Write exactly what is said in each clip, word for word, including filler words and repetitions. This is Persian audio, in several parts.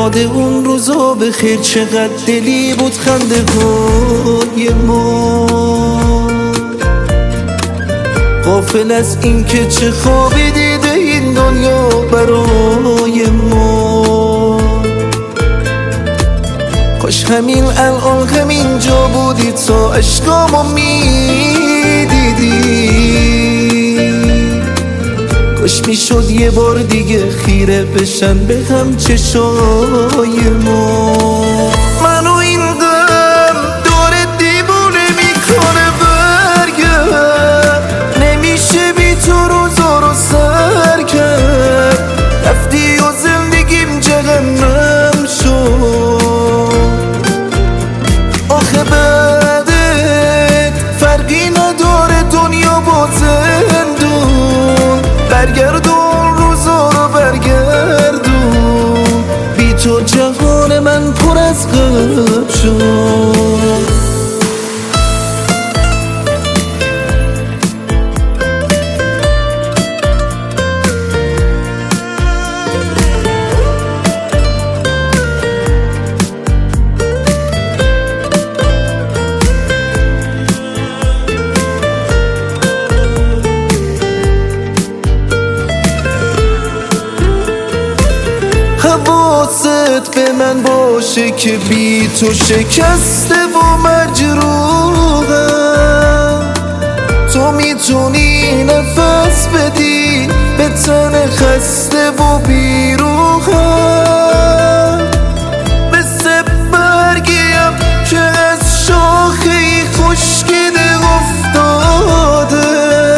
یاد اون روزا به خیر چقدر دلی بود خنده های ما، غافل از این که چه خوابی دیده این دنیا برای ما. کاش همین الان همین جا بودی تا عشقامو میدیدی، کاش میشد یه بار دیگه خیره بشن به هم چشای ما. منو این غم داره دیوونه میکنه برگرد، نمیشه بی تو روزا رو سر کرد. رفتی و زندگیم جهنم شد، آخه بعدت فرقی نداره دنیا با زندون. برگردون روزا رو برگردون، بی تو جهان من پر از غم شد. حواست به من باشه که بی تو شکسته و مجروحم. تو میتونی نفس بدی به تن خسته و بیروحم، مثل برگیم که از شاخه خشکیده افتاده.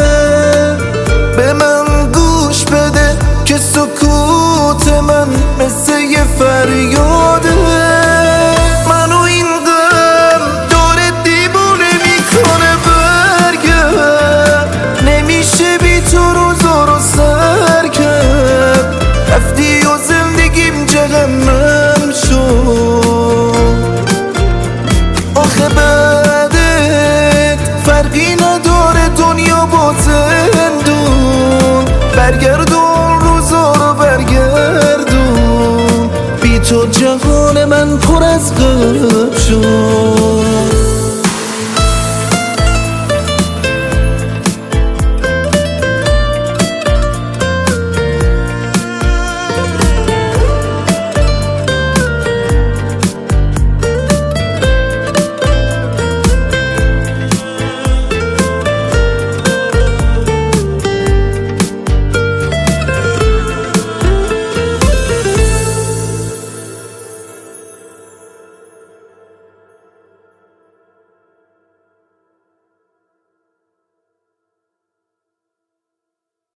به من گوش بده که سکوت من مثل یه فریاده. منو این غم داره دیوونه میکنه برگرد، نمیشه بی تو روزا رو سر کرد. رفتی و زندگیم جهنم شد، آخه بعدت فرقی نداره دنیا با زندون. برگردون روزا رو برگردون، بی تو جهان من پر از غم شد.